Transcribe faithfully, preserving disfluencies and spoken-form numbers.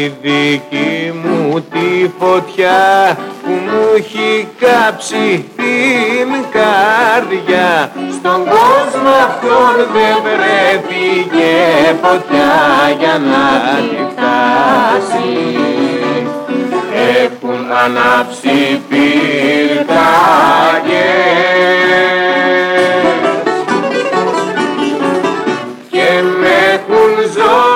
τη δική μου τη φωτιά που μου έχει κάψει την καρδιά. Στον κόσμο αυτόν δεν βρέθηκε φωτιά για να τη φτάσει. Έχουν ανάψει πυρκαγιές και με έχουν ζώσει